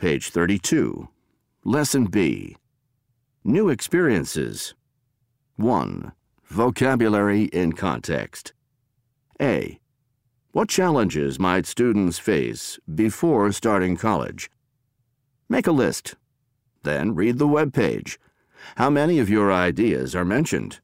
page 32. Lesson B. New experiences. 1. Vocabulary in context. A. What challenges might students face before starting college? Make a list. Then read the web page. How many of your ideas are mentioned?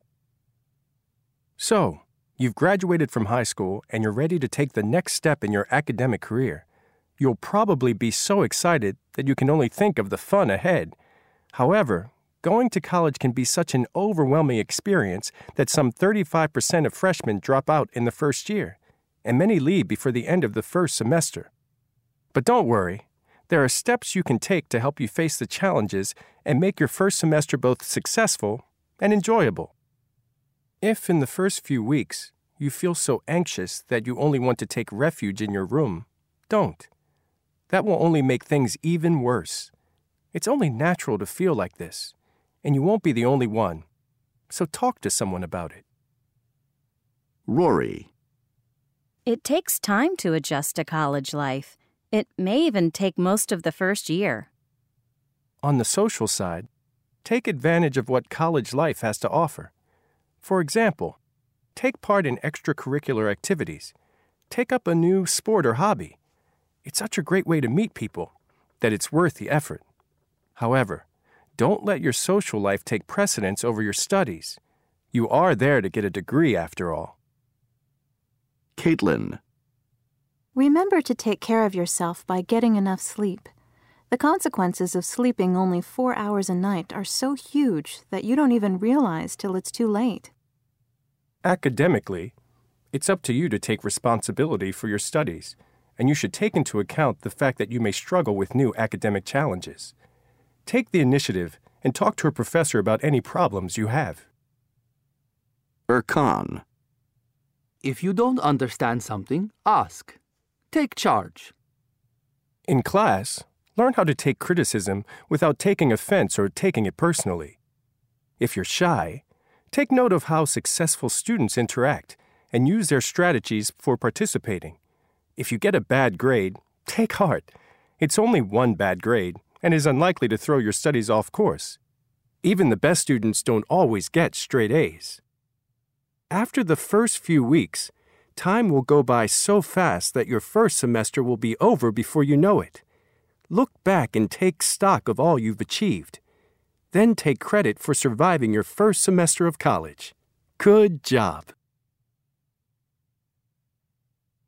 So, you've graduated from high school and you're ready to take the next step in your academic career. You'll probably be so excited that you can only think of the fun ahead. However, going to college can be such an overwhelming experience that some 35% of freshmen drop out in the first year, and many leave before the end of the first semester. But don't worry, there are steps you can take to help you face the challenges and make your first semester both successful and enjoyable. If in the first few weeks you feel so anxious that you only want to take refuge in your room, don't. That will only make things even worse. It's only natural to feel like this, and you won't be the only one. So talk to someone about it. Rory. It takes time to adjust to college life. It may even take most of the first year. On the social side, take advantage of what college life has to offer. For example, take part in extracurricular activities. Take up a new sport or hobby. It's such a great way to meet people that it's worth the effort. However, don't let your social life take precedence over your studies. You are there to get a degree after all. Caitlin. Remember to take care of yourself by getting enough sleep. The consequences of sleeping only 4 hours a night are so huge that you don't even realize till it's too late. Academically, it's up to you to take responsibility for your studies, and you should take into account the fact that you may struggle with new academic challenges. Take the initiative and talk to a professor about any problems you have. Erkan. If you don't understand something, ask. Take charge. In class, learn how to take criticism without taking offense or taking it personally. If you're shy, take note of how successful students interact and use their strategies for participating. If you get a bad grade, take heart. It's only one bad grade and is unlikely to throw your studies off course. Even the best students don't always get straight A's. After the first few weeks, time will go by so fast that your first semester will be over before you know it. Look back and take stock of all you've achieved. Then take credit for surviving your first semester of college. Good job.